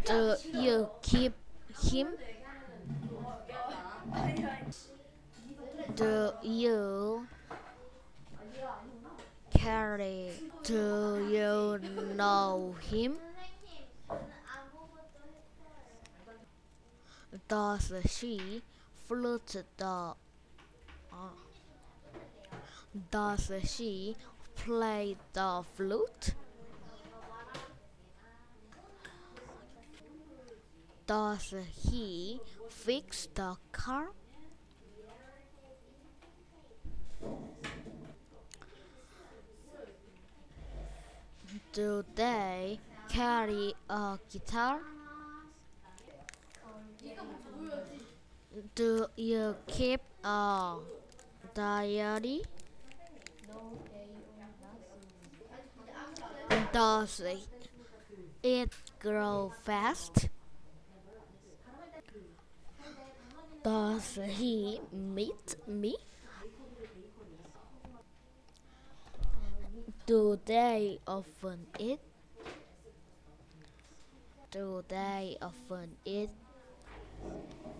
Do you keep him? Do you carry? Do you know him? Does she flute the? Uh, does she play the flute? Does he fix the car? Do they carry a guitar? Do you keep a diary? Does it grow fast? Does he meet me? Do they often eat? Do they often eat?